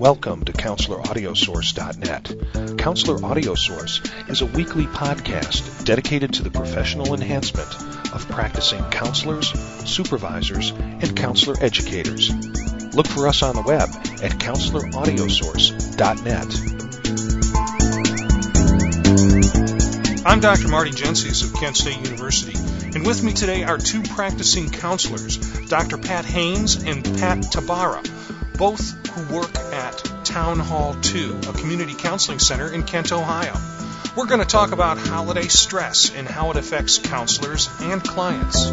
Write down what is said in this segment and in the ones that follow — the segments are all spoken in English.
Welcome to CounselorAudioSource.net. Counselor Audio Source is a weekly podcast dedicated to the professional enhancement of practicing counselors, supervisors, and counselor educators. Look for us on the web at CounselorAudioSource.net. I'm Dr. Marty Gensius of Kent State University, and with me today are two practicing counselors, Dr. Pat Haynes and Pat Tabara, both who work at Town Hall 2, a community counseling center in Kent, Ohio. We're going to talk about holiday stress and how it affects counselors and clients.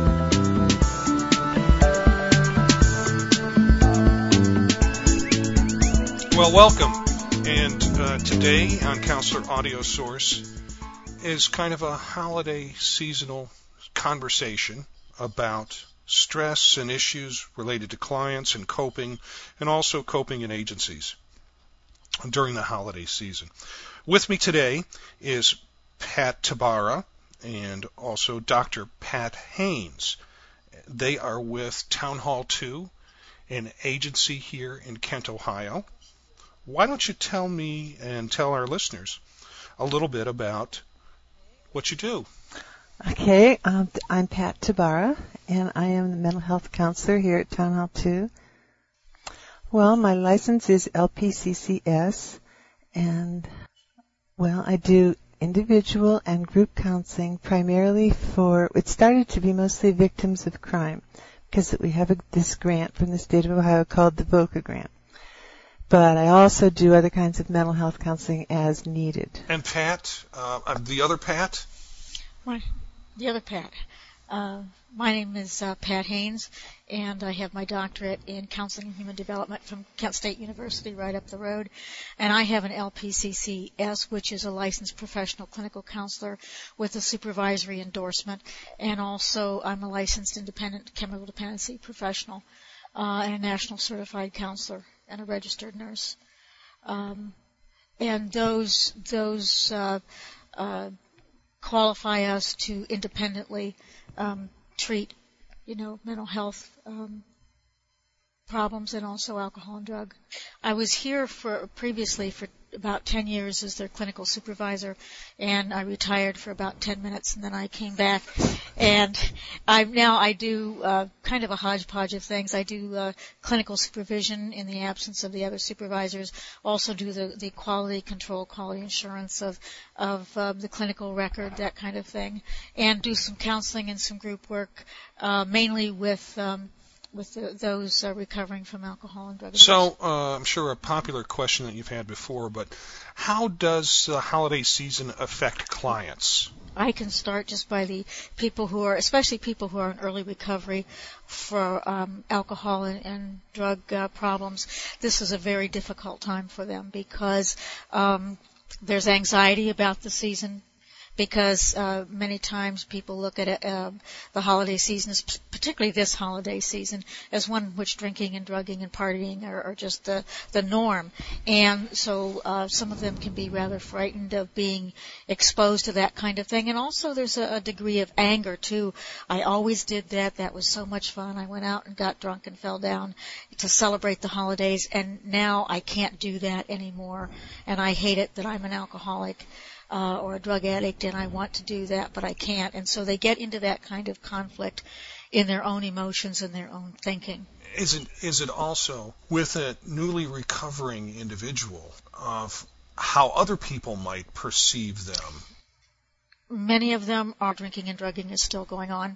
Well, welcome. And today on Counselor Audio Source is kind of a holiday seasonal conversation about stress and issues related to clients and coping, and also coping in agencies during the holiday season. With me today is Pat Tabara and also Dr. Pat Haynes. They are with Town Hall 2, an agency here in Kent, Ohio. Why don't you tell me and tell our listeners a little bit about what you do? Okay, I'm Pat Tabara, and I am the mental health counselor here at Town Hall 2. Well, my license is LPCCS, and, I do individual and group counseling primarily it started to be mostly victims of crime, because we have this grant from the state of Ohio called the VOCA grant. But I also do other kinds of mental health counseling as needed. And Pat, the other Pat? The other Pat. My name is Pat Haynes, and I have my doctorate in counseling and human development from Kent State University right up the road. And I have an LPCCS, which is a licensed professional clinical counselor with a supervisory endorsement. And also I'm a licensed independent chemical dependency professional and a national certified counselor and a registered nurse. And those qualify us to independently treat, mental health problems and also alcohol and drug. I was here previously for about 10 years as their clinical supervisor, and I retired for about 10 minutes, and then I came back. And I do kind of a hodgepodge of things. I do clinical supervision in the absence of the other supervisors. Also do the quality control, quality assurance of the clinical record, that kind of thing, and do some counseling and some group work, mainly with those recovering from alcohol and drug abuse. So, I'm sure a popular question that you've had before, but how does the holiday season affect clients? I can start just by the people especially people who are in early recovery for alcohol and drug problems. This is a very difficult time for them because there's anxiety about the season. Because many times people look at the holiday season, particularly this holiday season, as one in which drinking and drugging and partying are just the norm. And so some of them can be rather frightened of being exposed to that kind of thing. And also there's a degree of anger, too. I always did that. That was so much fun. I went out and got drunk and fell down to celebrate the holidays. And now I can't do that anymore. And I hate it that I'm an alcoholic or a drug addict, and I want to do that, but I can't. And so they get into that kind of conflict in their own emotions and their own thinking. Is it also, with a newly recovering individual, of how other people might perceive them? Many of them are drinking and drugging is still going on.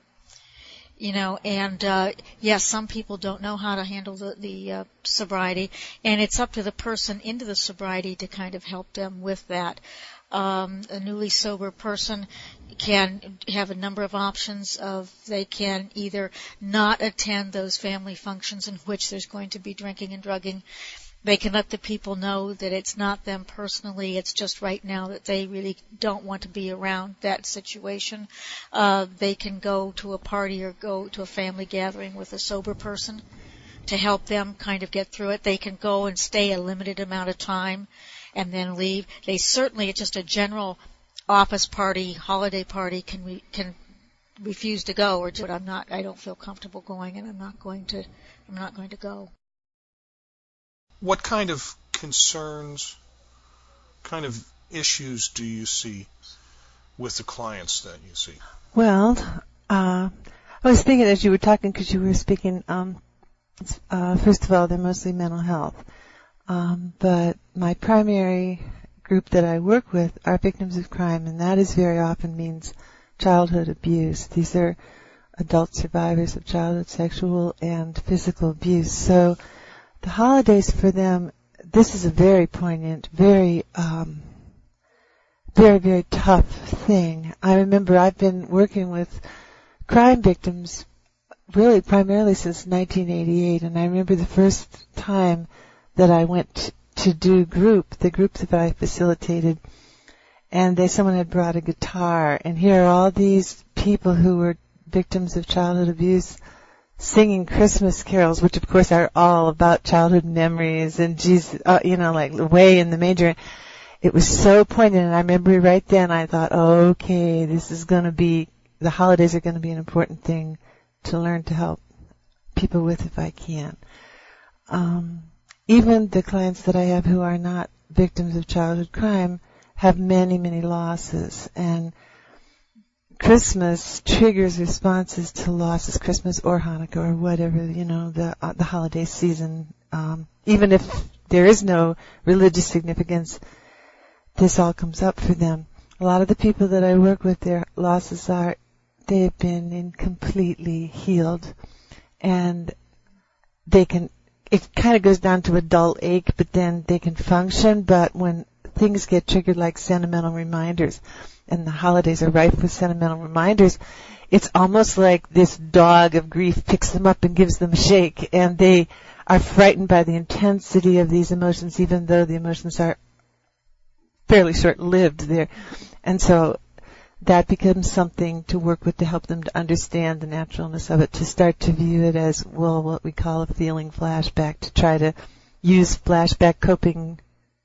And yes, some people don't know how to handle the sobriety, and it's up to the person into the sobriety to kind of help them with that. A newly sober person can have a number of options they can either not attend those family functions in which there's going to be drinking and drugging. They can let the people know that it's not them personally, it's just right now that they really don't want to be around that situation. They can go to a party or go to a family gathering with a sober person to help them kind of get through it. They can go and stay a limited amount of time and then leave. They certainly, it's just a general office party, holiday party, can refuse to go, or just, I don't feel comfortable going, and I'm not going to go. What kind of concerns, kind of issues do you see with the clients that you see? Well, I was thinking as you were talking, because you were speaking, first of all, they're mostly mental health. But my primary group that I work with are victims of crime, and that is very often means childhood abuse. These are adult survivors of childhood sexual and physical abuse. So the holidays for them, this is a very poignant, very, very tough thing. I remember I've been working with crime victims really primarily since 1988, and I remember the first time that I went to do the group that I facilitated, and someone had brought a guitar, and here are all these people who were victims of childhood abuse singing Christmas carols, which of course are all about childhood memories and Jesus, like way in the manger. It was so poignant, and I remember right then I thought, okay, the holidays are going to be an important thing to learn to help people with if I can. Even the clients that I have who are not victims of childhood crime have many, many losses, and Christmas triggers responses to losses, Christmas or Hanukkah or whatever, the holiday season. Even if there is no religious significance, this all comes up for them. A lot of the people that I work with, their losses they have been incompletely healed, and it kind of goes down to a dull ache, but then they can function. But when things get triggered like sentimental reminders, and the holidays are rife with sentimental reminders, it's almost like this dog of grief picks them up and gives them a shake, and they are frightened by the intensity of these emotions, even though the emotions are fairly short-lived there. And so that becomes something to work with to help them to understand the naturalness of it, to start to view it as, well, what we call a feeling flashback, to try to use flashback coping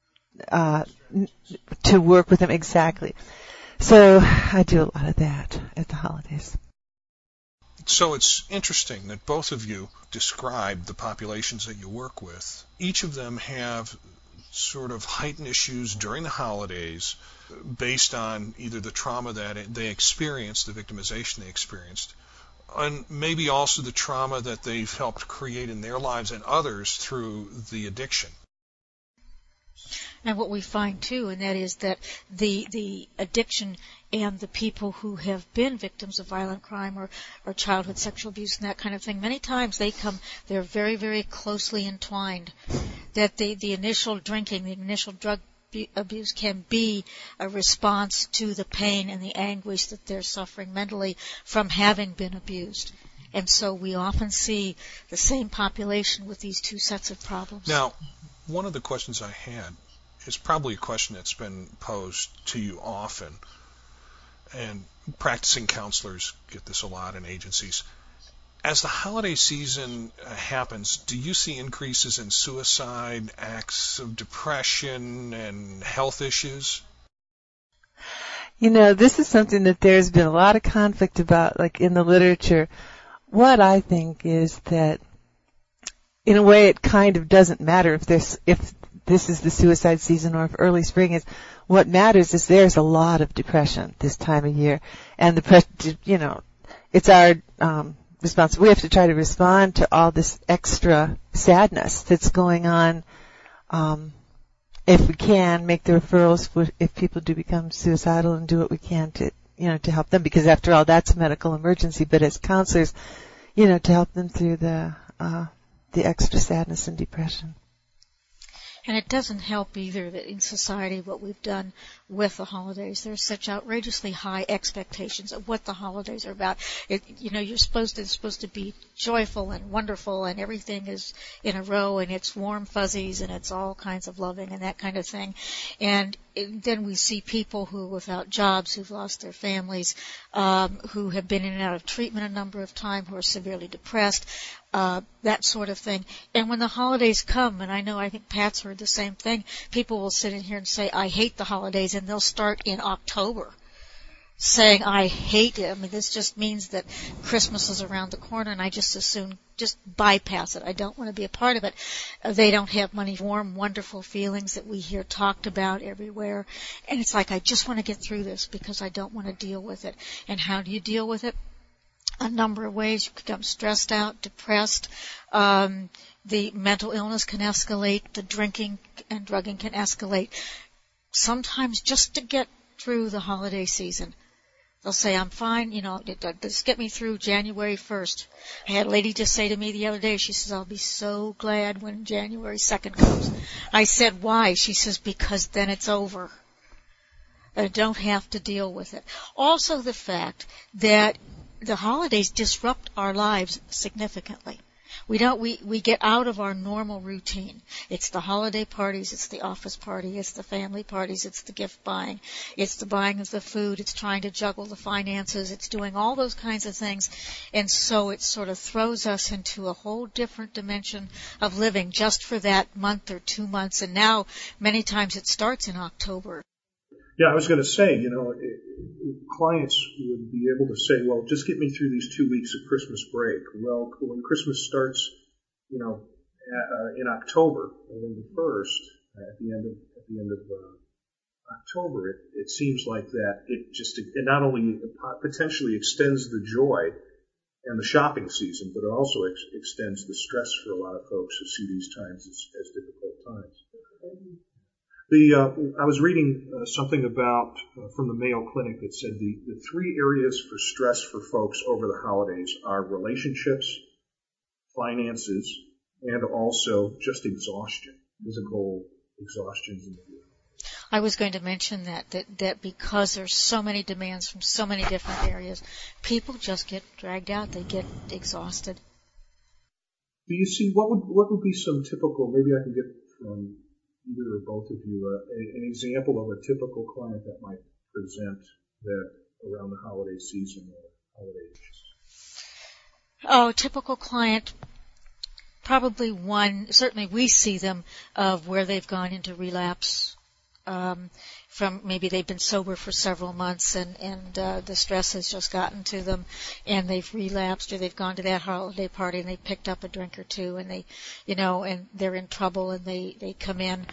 to work with them. Exactly. So I do a lot of that at the holidays. So it's interesting that both of you describe the populations that you work with. Each of them have sort of heightened issues during the holidays based on either the trauma that they experienced, the victimization they experienced, and maybe also the trauma that they've helped create in their lives and others through the addiction. And what we find too, and that is that the addiction and the people who have been victims of violent crime or childhood sexual abuse and that kind of thing, many times they're very, very closely entwined. That the initial drinking, the initial drug abuse can be a response to the pain and the anguish that they're suffering mentally from having been abused. And so we often see the same population with these two sets of problems. Now, one of the questions I had is probably a question that's been posed to you often, and practicing counselors get this a lot in agencies. As the holiday season happens, do you see increases in suicide, acts of depression, and health issues? This is something that there's been a lot of conflict about, like in the literature. What I think is that, in a way, it kind of doesn't matter if this is the suicide season or if early spring is. What matters is there's a lot of depression this time of year, and it's our response. We have to try to respond to all this extra sadness that's going on. If we can, make the referrals if people do become suicidal, and do what we can to help them, because after all, that's a medical emergency. But as counselors, to help them through the extra sadness and depression. And it doesn't help either that in society what we've done with the holidays, there's such outrageously high expectations of what the holidays are about. It's supposed to be joyful and wonderful, and everything is in a row, and it's warm fuzzies, and it's all kinds of loving and that kind of thing. And then we see people who, without jobs, who've lost their families, who have been in and out of treatment a number of times, who are severely depressed, that sort of thing. And when the holidays come, and I think Pat's heard the same thing, people will sit in here and say, I hate the holidays, and they'll start in October. saying I hate it. I mean, this just means that Christmas is around the corner and I just as soon just bypass it. I don't want to be a part of it. They don't have money. Warm, wonderful feelings that we hear talked about everywhere. And it's like, I just want to get through this because I don't want to deal with it. And how do you deal with it? A number of ways. You become stressed out, depressed. The mental illness can escalate. The drinking and drugging can escalate. Sometimes just to get through the holiday season. They'll say, I'm fine, just get me through January 1st. I had a lady just say to me the other day, she says, I'll be so glad when January 2nd comes. I said, why? She says, because then it's over. I don't have to deal with it. Also the fact that the holidays disrupt our lives significantly. We get out of our normal routine. It's the holiday parties, it's the office party, it's the family parties, it's the gift buying, it's the buying of the food, it's trying to juggle the finances, it's doing all those kinds of things. And so it sort of throws us into a whole different dimension of living just for that month or 2 months. And now many times it starts in October. Yeah, I was going to say, clients would be able to say, well, just get me through these 2 weeks of Christmas break. Well, when Christmas starts, in October, November 1st, at the end of October, it seems like that it not only potentially extends the joy and the shopping season, but it also extends the stress for a lot of folks who see these times as difficult times. I was reading something about from the Mayo Clinic that said the 3 areas for stress for folks over the holidays are relationships, finances, and also just exhaustion, physical exhaustion. I was going to mention that because there's so many demands from so many different areas, people just get dragged out. They get exhausted. Do you see what would be some typical? Maybe I can get from either or both of you an example of a typical client that might present that around the holiday season or holiday issues. Oh, typical client. Probably one. Certainly, we see them of where they've gone into relapse. From maybe they've been sober for several months and the stress has just gotten to them and they've relapsed, or they've gone to that holiday party and they picked up a drink or two and they, and they're in trouble and they come in.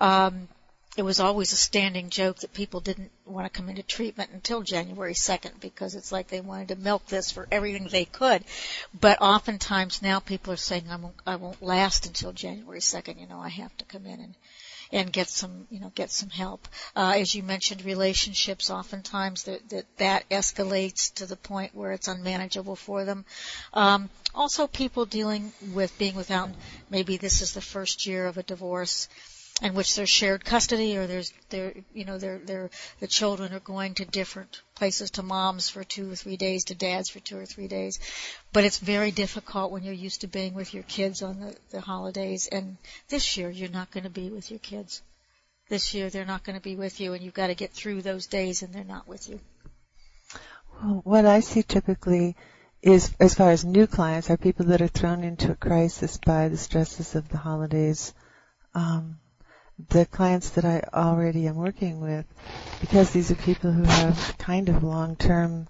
It was always a standing joke that people didn't want to come into treatment until January 2nd because it's like they wanted to milk this for everything they could. But oftentimes now people are saying, I won't last until January 2nd. I have to come in and get some help. As you mentioned, relationships, oftentimes that escalates to the point where it's unmanageable for them. Also people dealing with being without, maybe this is the first year of a divorce in which there's shared custody, or the children are going to different places, to moms for 2 or 3 days, to dads for 2 or 3 days. But it's very difficult when you're used to being with your kids on the holidays. And this year you're not going to be with your kids. This year they're not going to be with you, and you've got to get through those days and they're not with you. Well, what I see typically is, as far as new clients, are people that are thrown into a crisis by the stresses of the holidays. The clients that I already am working with, because these are people who have kind of long-term,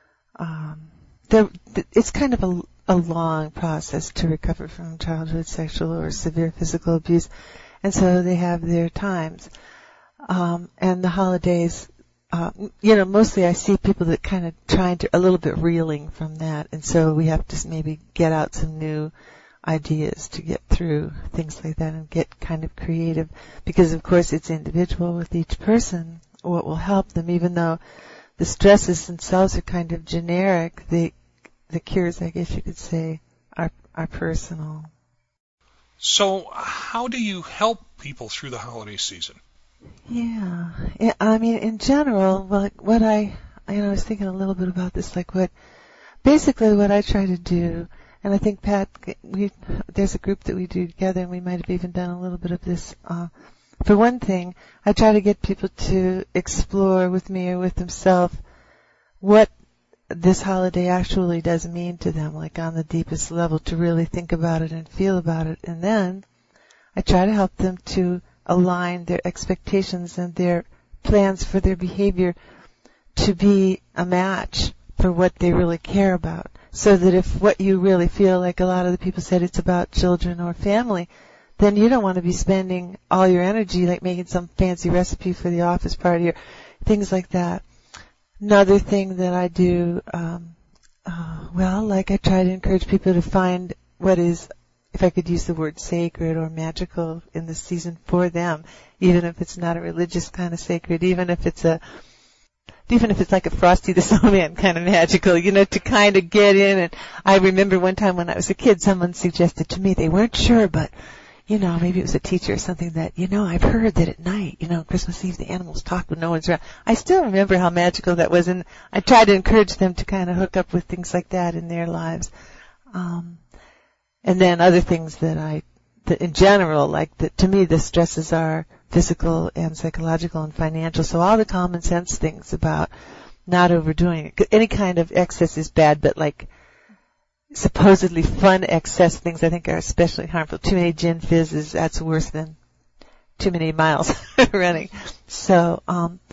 it's kind of a long process to recover from childhood sexual or severe physical abuse, and so they have their times. And the holidays, mostly I see people that kind of trying to, a little bit reeling from that, and so we have to maybe get out some new ideas to get through things like that and get kind of creative, because of course it's individual with each person what will help them. Even though the stresses themselves are kind of generic, the cures, I guess you could say, are personal. So how do you help people through the holiday season? Yeah, I mean, in general, what I was thinking a little bit about this, basically what I try to do. And I think, Pat, there's a group that we do together, and we might have even done a little bit of this. For one thing, I try to get people to explore with me or with themselves what this holiday actually does mean to them, like on the deepest level, to really think about it and feel about it. And then I try to help them to align their expectations and their plans for their behavior to be a match for what they really care about. So that if what you really feel, like a lot of the people said, it's about children or family, then you don't want to be spending all your energy like making some fancy recipe for the office party or things like that. Another thing that I do, I try to encourage people to find what is, if I could use the word sacred or magical in this season for them, even if it's not a religious kind of sacred, even if it's like a Frosty the Snowman kind of magical, to kind of get in. And I remember one time when I was a kid, someone suggested to me, they weren't sure, but, maybe it was a teacher or something that, I've heard that at night, Christmas Eve, the animals talk when no one's around. I still remember how magical that was, and I try to encourage them to kind of hook up with things like that in their lives. And then other things that in general, to me, the stresses are physical and psychological and financial. So all the common sense things about not overdoing it. Any kind of excess is bad, but supposedly fun excess things I think are especially harmful. Too many gin fizzes, that's worse than too many miles running. So,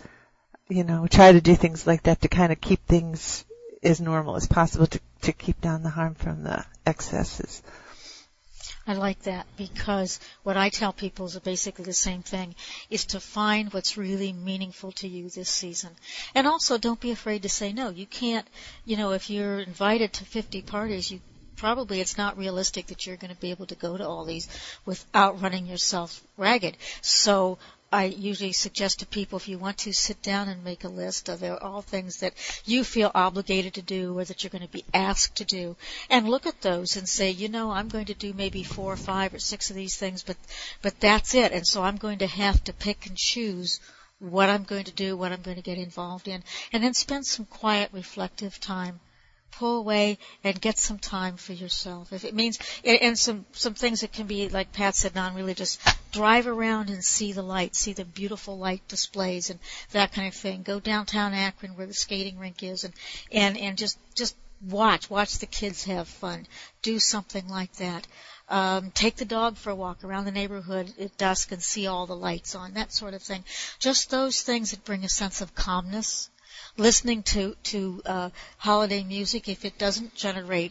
we try to do things like that to kind of keep things as normal as possible to keep down the harm from the excesses. I like that, because what I tell people is basically the same thing, is to find what's really meaningful to you this season. And also, don't be afraid to say no. You can't, if you're invited to 50 parties, it's not realistic that you're going to be able to go to all these without running yourself ragged. So I usually suggest to people, if you want to, sit down and make a list of all things that you feel obligated to do or that you're going to be asked to do, and look at those and say, I'm going to do maybe 4 or 5 or 6 of these things, but that's it. And so I'm going to have to pick and choose what I'm going to do, what I'm going to get involved in, and then spend some quiet, reflective time. Pull away and get some time for yourself. If it means, and some things that can be, like Pat said, non-religious, drive around and see the lights, see the beautiful light displays and that kind of thing. Go downtown Akron where the skating rink is and just watch the kids have fun. Do something like that. Take the dog for a walk around the neighborhood at dusk and see all the lights on, that sort of thing. Just those things that bring a sense of calmness. Listening to holiday music, if it doesn't generate,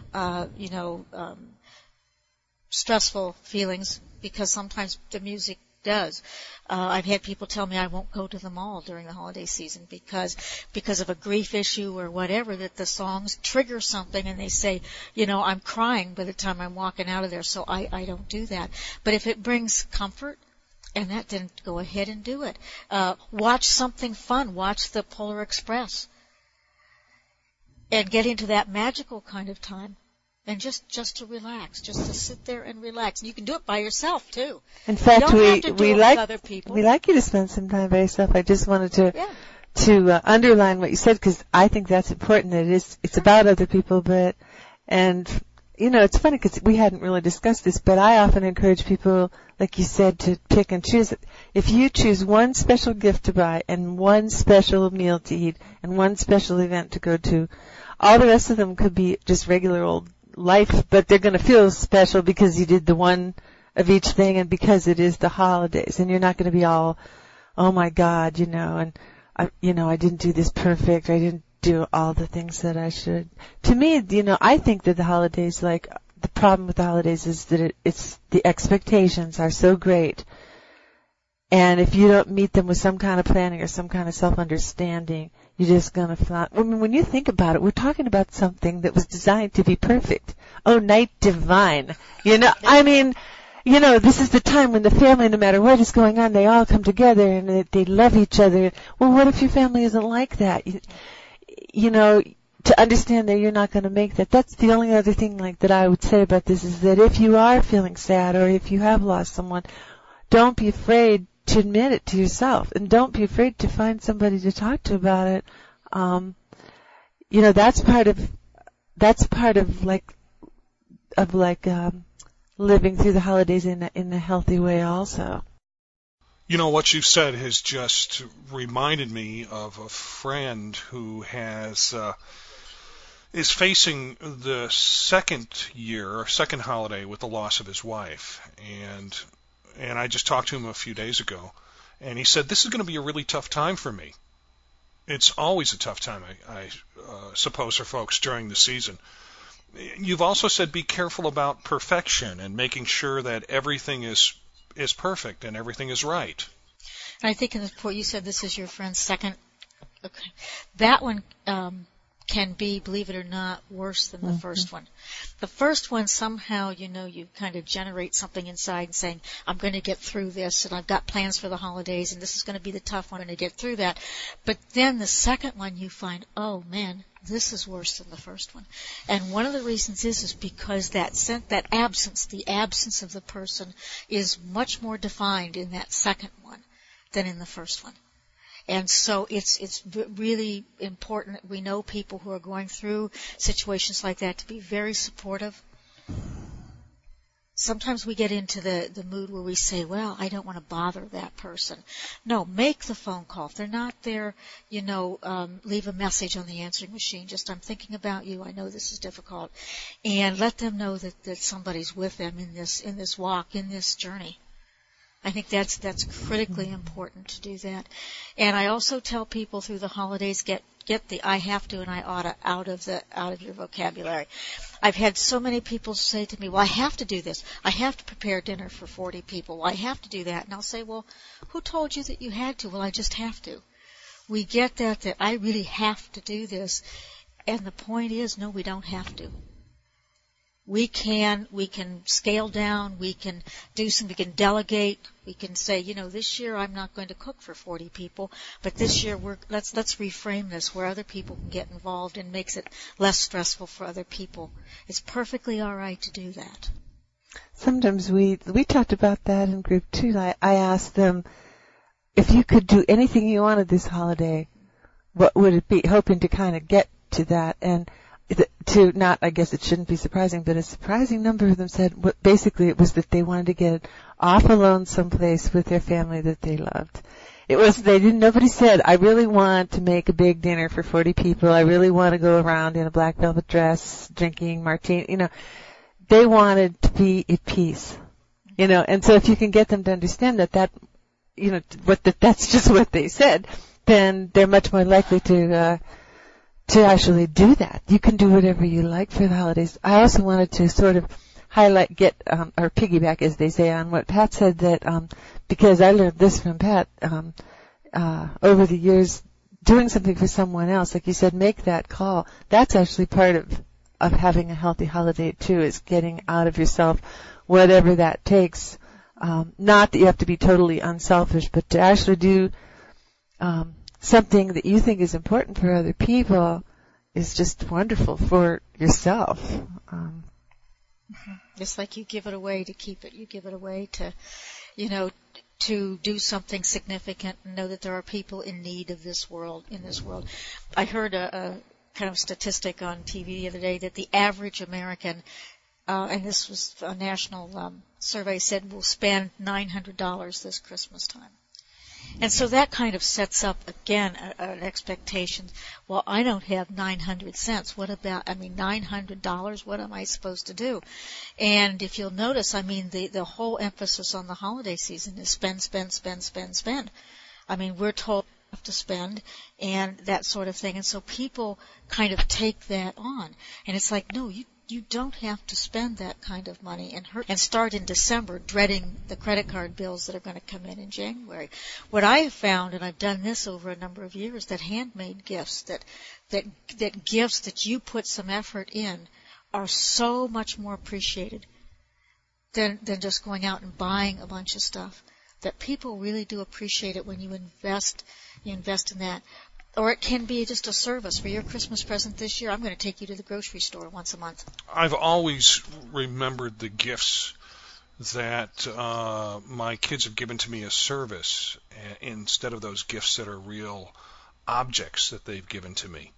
stressful feelings, because sometimes the music does. I've had people tell me I won't go to the mall during the holiday season because of a grief issue or whatever, that the songs trigger something and they say, I'm crying by the time I'm walking out of there, so I don't do that. But if it brings comfort, and that didn't, go ahead and do it. Watch something fun. Watch the Polar Express. And get into that magical kind of time. And just to relax. Just to sit there and relax. And you can do it by yourself, too. In fact, we like other people. We like you to spend some time by yourself. I just wanted to underline what you said, because I think that's important. It's about other people, and it's funny because we hadn't really discussed this, but I often encourage people, like you said, to pick and choose. If you choose one special gift to buy and one special meal to eat and one special event to go to, all the rest of them could be just regular old life, but they're going to feel special because you did the one of each thing and because it is the holidays. And you're not going to be all, oh my God, and I didn't do this perfect, or I didn't do all the things that I should. To me, I think that the holidays, the problem with the holidays is that it's the expectations are so great. And if you don't meet them with some kind of planning or some kind of self-understanding, you're just going to fly. When you think about it, we're talking about something that was designed to be perfect. Oh, night divine. This is the time when the family, no matter what is going on, they all come together and they love each other. Well, what if your family isn't like that? To understand that you're not going to make that. That's the only other thing that I would say about this, is that if you are feeling sad or if you have lost someone, don't be afraid to admit it to yourself, and don't be afraid to find somebody to talk to about it. That's part of living through the holidays in a healthy way also. What you said has just reminded me of a friend who is facing the second holiday with the loss of his wife. And I just talked to him a few days ago, and he said, this is going to be a really tough time for me. It's always a tough time, I suppose, for folks during the season. You've also said be careful about perfection and making sure that everything is perfect and everything is right. And I think in the report you said this is your friend's second. Okay, that one can be, believe it or not, worse than the first one. The first one, somehow, you kind of generate something inside and saying, I'm going to get through this, and I've got plans for the holidays, and this is going to be the tough one, and to get through that. But then the second one, you find, oh, man, this is worse than the first one. And one of the reasons is because that absence, the absence of the person, is much more defined in that second one than in the first one. And so it's really important. We know people who are going through situations like that to be very supportive. Sometimes we get into the mood where we say, well, I don't want to bother that person. No, make the phone call. If they're not there, leave a message on the answering machine. Just, I'm thinking about you. I know this is difficult. And let them know that somebody's with them in this walk, in this journey. I think that's critically important to do that. And I also tell people through the holidays, get the I have to and I oughta out of your vocabulary. I've had so many people say to me, well, I have to do this. I have to prepare dinner for 40 people. Well, I have to do that. And I'll say, well, who told you that you had to? Well, I just have to. We get that I really have to do this. And the point is, no, we don't have to. We can scale down, we can delegate, we can say, this year I'm not going to cook for 40 people, but this year let's reframe this where other people can get involved and makes it less stressful for other people. It's perfectly all right to do that. Sometimes we talked about that in group too. I asked them, if you could do anything you wanted this holiday, what would it be? Hoping to kind of get to that. And I guess it shouldn't be surprising, but a surprising number of them said basically it was that they wanted to get off alone someplace with their family that they loved. Nobody said, I really want to make a big dinner for 40 people. I really want to go around in a black velvet dress, drinking martini. They wanted to be at peace. And so if you can get them to understand that's just what they said, then they're much more likely to actually do that. You can do whatever you like for the holidays. I also wanted to sort of highlight, or piggyback, as they say, on what Pat said, that because I learned this from Pat over the years, doing something for someone else, like you said, make that call. That's actually part of having a healthy holiday too, is getting out of yourself, whatever that takes. Not that you have to be totally unselfish, but to actually do something that you think is important for other people is just wonderful for yourself. Just like you give it away to keep it, you give it away to, to do something significant and know that there are people in need of this world, in this world. I heard a kind of statistic on TV the other day that the average American, and this was a national survey, said will spend $900 this Christmas time. And so that kind of sets up, again, an expectation. Well, I don't have 900 cents. What about, $900? What am I supposed to do? And if you'll notice, the whole emphasis on the holiday season is spend, spend, spend, spend, spend. We're told we have to spend and that sort of thing. And so people kind of take that on. And it's like, no, you don't have to spend that kind of money and start in December dreading the credit card bills that are going to come in January. What I have found, and I've done this over a number of years, that handmade gifts, that gifts that you put some effort in are so much more appreciated than just going out and buying a bunch of stuff. That people really do appreciate it when you invest in that. Or it can be just a service. For your Christmas present this year, I'm going to take you to the grocery store once a month. I've always remembered the gifts that my kids have given to me as service instead of those gifts that are real objects that they've given to me.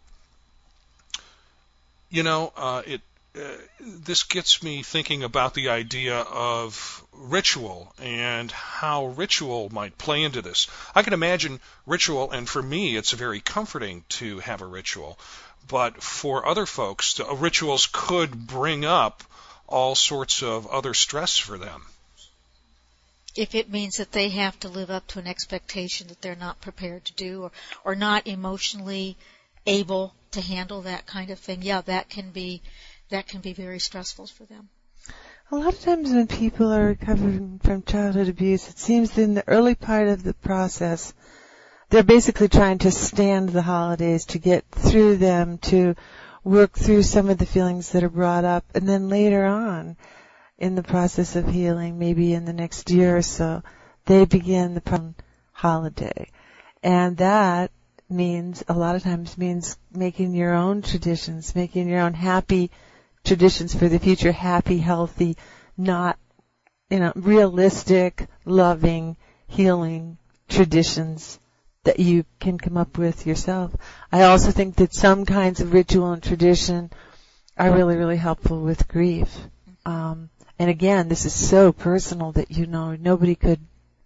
This gets me thinking about the idea of ritual and how ritual might play into this. I can imagine ritual, and for me it's very comforting to have a ritual, but for other folks, rituals could bring up all sorts of other stress for them. if it means that they have to live up to an expectation that they're not prepared to do, or not emotionally able to handle that kind of thing, yeah, that can be very stressful for them. A lot of times when people are recovering from childhood abuse, it seems in the early part of the process, they're basically trying to stand the holidays, to get through them, to work through some of the feelings that are brought up, and then later on in the process of healing, maybe in the next year or so, they begin the holiday. And that a lot of times means making your own traditions, making your own happy traditions for the future, happy, healthy, not, realistic, loving, healing traditions that you can come up with yourself. I also think that some kinds of ritual and tradition are really, really helpful with grief. And again, this is so personal that, nobody could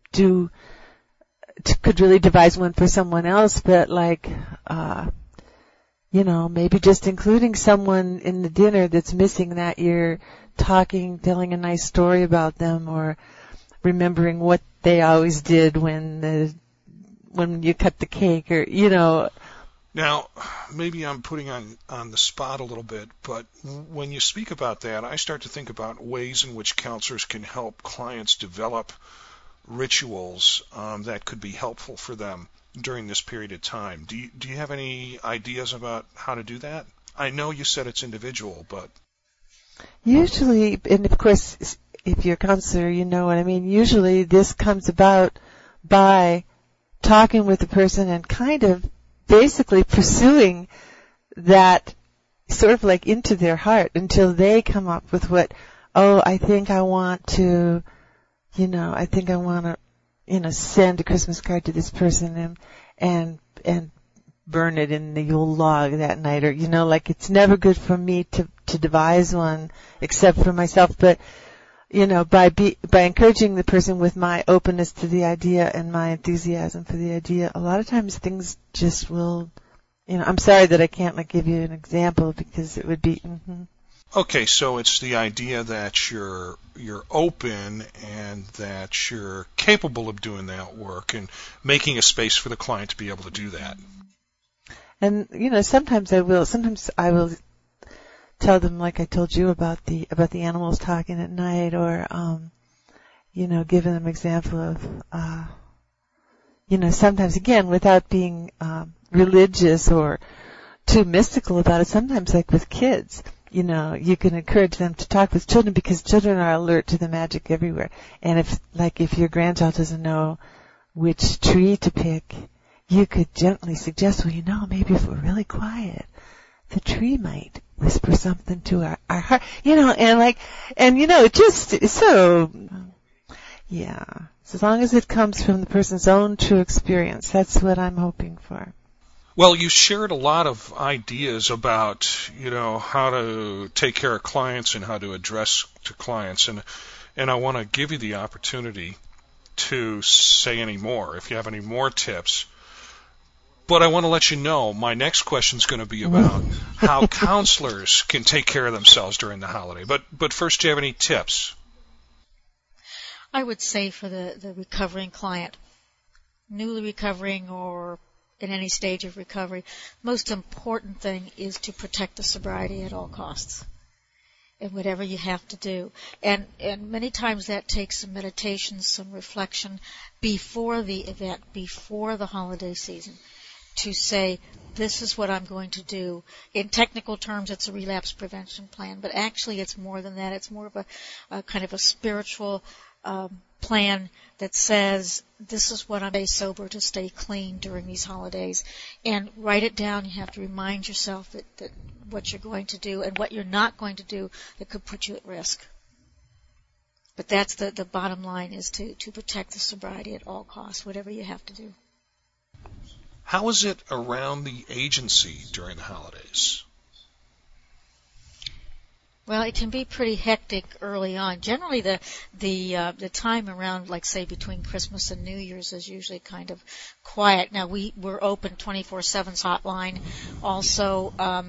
really devise one for someone else, but maybe just including someone in the dinner that's missing that year, telling a nice story about them, or remembering what they always did when you cut the cake, or, Now, maybe I'm putting on the spot a little bit, but when you speak about that, I start to think about ways in which counselors can help clients develop rituals that could be helpful for them during this period of time. Do you have any ideas about how to do that? I know you said it's individual, but... Usually, and of course, if you're a counselor, you know what I mean, usually this comes about by talking with the person and kind of basically pursuing that sort of like into their heart until they come up with I think I want to, send a Christmas card to this person and burn it in the Yule log that night, or, it's never good for me to devise one except for myself, but, by encouraging the person with my openness to the idea and my enthusiasm for the idea, a lot of times things just will, I'm sorry that I can't give you an example because it would be, Okay, so it's the idea that you're open and that you're capable of doing that work and making a space for the client to be able to do that. And sometimes I will tell them, like I told you about the animals talking at night, or giving them example of sometimes, again, without being religious or too mystical about it, sometimes like with kids, you can encourage them to talk with children because children are alert to the magic everywhere. And if your grandchild doesn't know which tree to pick, you could gently suggest, maybe if we're really quiet, the tree might whisper something to our heart, it just, so, yeah. So as long as it comes from the person's own true experience, that's what I'm hoping for. Well, you shared a lot of ideas about, how to take care of clients and how to address to clients, and I want to give you the opportunity to say any more, if you have any more tips. But I want to let you know, my next question is going to be about how counselors can take care of themselves during the holiday. But first, do you have any tips? I would say for the recovering client, newly recovering or in any stage of recovery, most important thing is to protect the sobriety at all costs, and whatever you have to do. And many times that takes some meditation, some reflection before the event, before the holiday season, to say, this is what I'm going to do. In technical terms, it's a relapse prevention plan, but actually it's more than that. It's more of a kind of a spiritual plan that says, this is what I'm going to stay sober, to stay clean during these holidays. And write it down. You have to remind yourself that what you're going to do and what you're not going to do that could put you at risk. But that's the bottom line, is to protect the sobriety at all costs, whatever you have to do. How is it around the agency during the holidays? Well, it can be pretty hectic early on. Generally, the time around, like say between Christmas and New Year's, is usually kind of quiet. Now we're open 24/7 hotline. Also,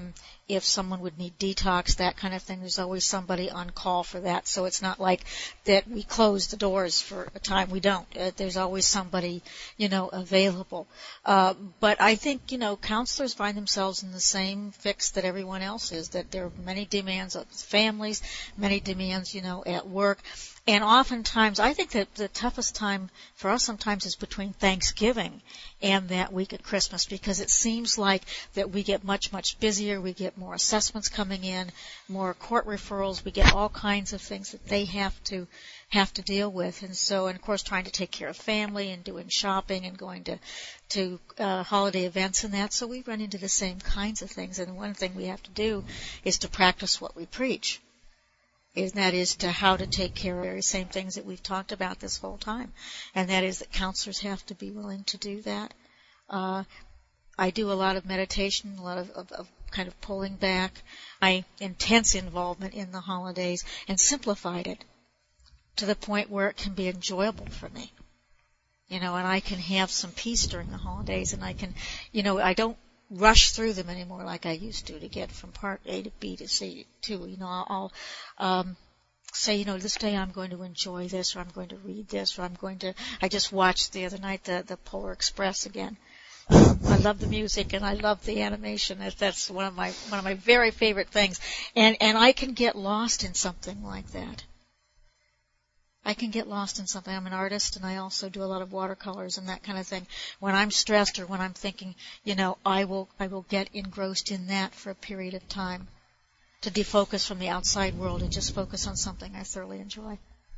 if someone would need detox, that kind of thing, there's always somebody on call for that. So it's not like that we close the doors for a time. We don't. There's always somebody, available. But I think, counselors find themselves in the same fix that everyone else is, that there are many demands of families, many demands, at work. And oftentimes, I think that the toughest time for us sometimes is between Thanksgiving and that week of Christmas, because it seems like that we get much, much busier. We get more assessments coming in, more court referrals. We get all kinds of things that they have to deal with. And so, and of course, trying to take care of family and doing shopping and going to holiday events and that. So we run into the same kinds of things. And one thing we have to do is to practice what we preach. And that is to how to take care of the very same things that we've talked about this whole time. And that is that counselors have to be willing to do that. I do a lot of meditation, a lot of kind of pulling back. My intense involvement in the holidays and simplified it to the point where it can be enjoyable for me. And I can have some peace during the holidays, and I can, I don't rush through them anymore like I used to get from part A to B to C to, I'll say, this day I'm going to enjoy this, or I'm going to read this, or I just watched the other night the Polar Express again. I love the music and I love the animation. That's one of my very favorite things. And I can get lost in something like that. I can get lost in something. I'm an artist, and I also do a lot of watercolors and that kind of thing. When I'm stressed or when I'm thinking, I will get engrossed in that for a period of time to defocus from the outside world and just focus on something I thoroughly enjoy.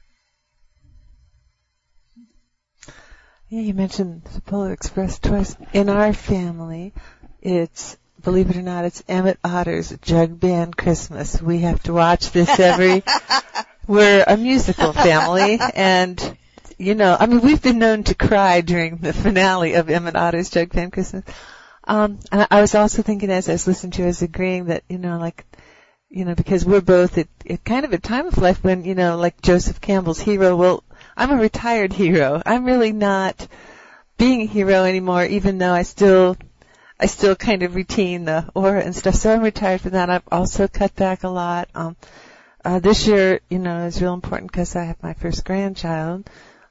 Yeah, you mentioned the Polar Express twice. In our family, believe it or not, it's Emmett Otter's Jug Band Christmas. We have to watch this we're a musical family, and, we've been known to cry during the finale of Emmett Otter's Jug Band Christmas. And I was also thinking as I was listening to you, I was agreeing that, because we're both at kind of a time of life when, like Joseph Campbell's hero, well, I'm a retired hero. I'm really not being a hero anymore, even though I still kind of retain the aura and stuff. So I'm retired from that. I've also cut back a lot. This year, is real important because I have my first grandchild.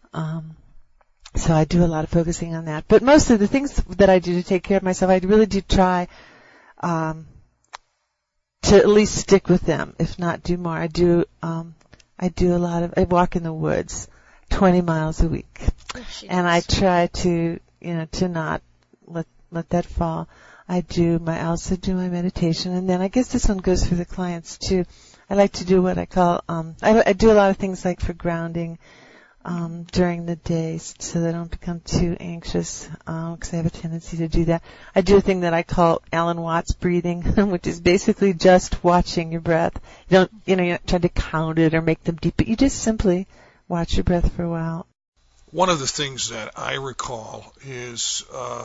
So I do a lot of focusing on that. But most of the things that I do to take care of myself, I really do try, to at least stick with them, if not do more. I do I walk in the woods 20 miles a week. And I try to, to not let that fall. I also do my meditation, and then I guess this one goes for the clients too. I like to do what I call, I do a lot of things like for grounding, during the day so that I don't become too anxious, because I have a tendency to do that. I do a thing that I call Alan Watts breathing, which is basically just watching your breath. You're not trying to count it or make them deep, but you just simply watch your breath for a while. One of the things that I recall is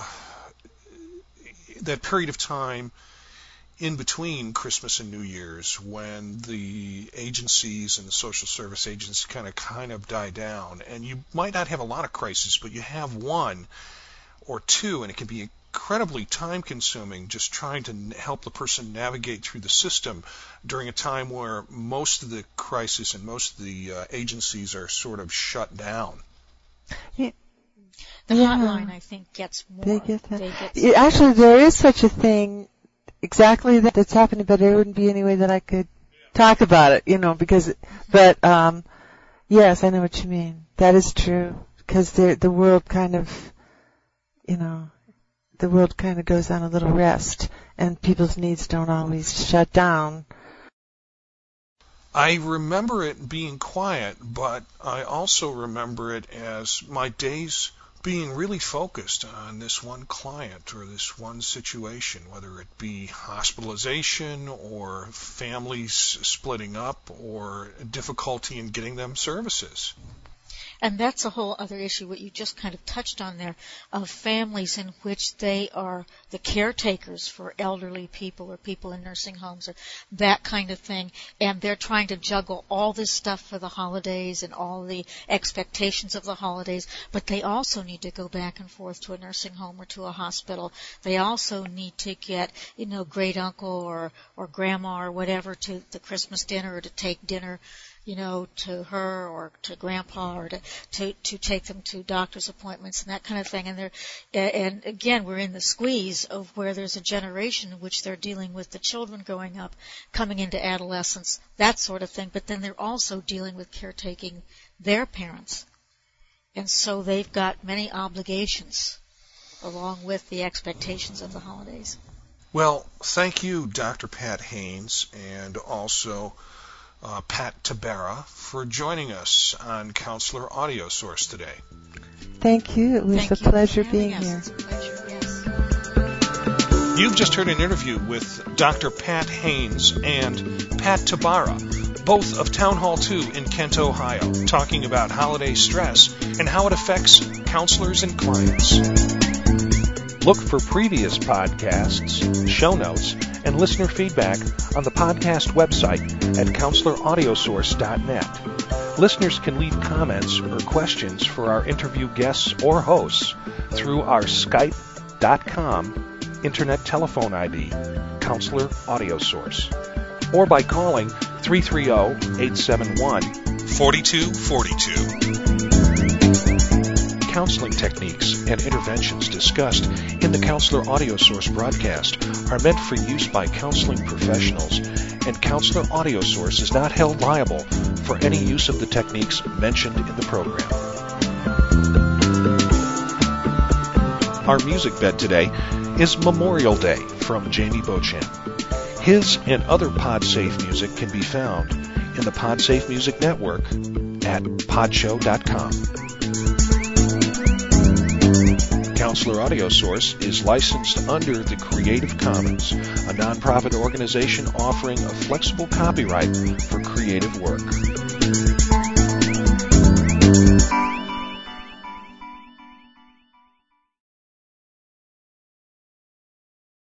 that period of time in between Christmas and New Year's, when the agencies and the social service agents kind of die down, and you might not have a lot of crises, but you have one or two, and it can be incredibly time-consuming just trying to help the person navigate through the system during a time where most of the crises and most of the agencies are sort of shut down. Yeah. The hotline, I think, gets more. They get that. Actually, there is such a thing. Exactly that's happening, but there wouldn't be any way that I could talk about it, yes, I know what you mean. That is true, because the world kind of, goes on a little rest, and people's needs don't always shut down. I remember it being quiet, but I also remember it as my days being really focused on this one client or this one situation, whether it be hospitalization or families splitting up or difficulty in getting them services. And that's a whole other issue, what you just kind of touched on there, of families in which they are the caretakers for elderly people or people in nursing homes or that kind of thing, and they're trying to juggle all this stuff for the holidays and all the expectations of the holidays, but they also need to go back and forth to a nursing home or to a hospital. They also need to get, great uncle or grandma or whatever to the Christmas dinner, or to take dinner, to her or to grandpa, or to take them to doctor's appointments and that kind of thing. And again, we're in the squeeze of where there's a generation in which they're dealing with the children growing up, coming into adolescence, that sort of thing. But then they're also dealing with caretaking their parents. And so they've got many obligations along with the expectations of the holidays. Well, thank you, Dr. Pat Haynes, and also Pat Tabara, for joining us on Counselor Audio Source today. Thank you. It was a pleasure being here. It's a pleasure, yes. You've just heard an interview with Dr. Pat Haynes and Pat Tabara, both of Town Hall 2 in Kent, Ohio, talking about holiday stress and how it affects counselors and clients. Look for previous podcasts, show notes, and listener feedback on the podcast website at CounselorAudioSource.net. Listeners can leave comments or questions for our interview guests or hosts through our Skype.com Internet telephone ID, Counselor Audio Source, or by calling 330-871-4242. Counseling techniques and interventions discussed in the Counselor Audio Source broadcast are meant for use by counseling professionals, and Counselor Audio Source is not held liable for any use of the techniques mentioned in the program. Our music bed today is Memorial Day from Jamie Beauchamp. His and other PodSafe music can be found in the PodSafe Music Network at podshow.com. Counselor Audio Source is licensed under the Creative Commons, a nonprofit organization offering a flexible copyright for creative work.